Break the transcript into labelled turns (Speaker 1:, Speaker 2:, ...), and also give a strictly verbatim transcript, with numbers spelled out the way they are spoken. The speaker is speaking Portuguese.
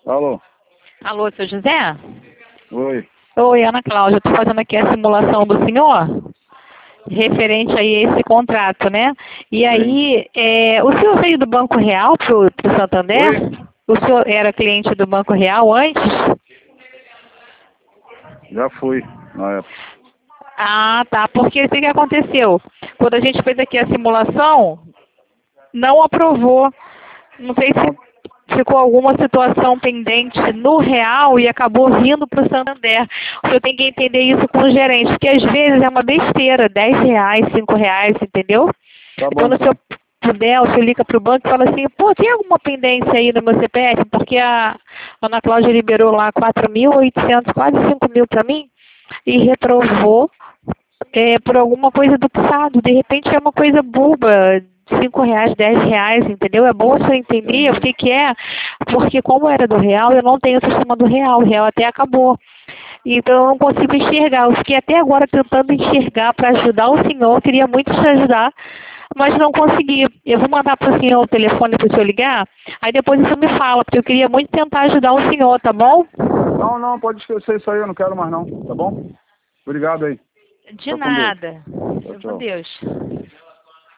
Speaker 1: Alô?
Speaker 2: Alô, seu José?
Speaker 1: Oi.
Speaker 2: Oi, Ana Cláudia, estou fazendo aqui a simulação do senhor, referente aí a esse contrato, né? E aí, é, o senhor veio do Banco Real para o Santander?
Speaker 1: Oi?
Speaker 2: O senhor era cliente do Banco Real antes?
Speaker 1: Já fui, na época.
Speaker 2: Ah, tá, porque o que que aconteceu? Quando a gente fez aqui a simulação, não aprovou. Não sei
Speaker 1: Não,
Speaker 2: se ficou alguma situação pendente no real e acabou vindo para o Santander. O senhor tem que entender isso com o gerente, porque às vezes é uma besteira, dez reais, cinco reais, entendeu?
Speaker 1: tá
Speaker 2: E
Speaker 1: bom
Speaker 2: quando o
Speaker 1: então.
Speaker 2: senhor puder, o senhor liga para o banco e fala assim, pô, tem alguma pendência aí no meu C P F? Porque a Ana Cláudia liberou lá quatro mil e oitocentos, quase cinco mil para mim, e reprovou é, por alguma coisa do passado. De repente é uma coisa boba, cinco reais, dez reais, entendeu? É bom você entender o
Speaker 1: Entendi.
Speaker 2: que que é, porque como era do real, eu não tenho o sistema do real, o real até acabou. Então eu não consigo enxergar. Eu fiquei até agora tentando enxergar para ajudar o senhor, eu queria muito te ajudar, mas não consegui. Eu vou mandar para o senhor o telefone para o senhor ligar, aí depois você me fala, porque eu queria muito tentar ajudar o senhor, tá bom?
Speaker 1: Não, não, pode esquecer isso aí, eu não quero mais não, tá bom? Obrigado aí.
Speaker 2: De
Speaker 1: Fica com Deus.
Speaker 2: nada.
Speaker 1: Tchau,
Speaker 2: Com
Speaker 1: tchau.
Speaker 2: Deus.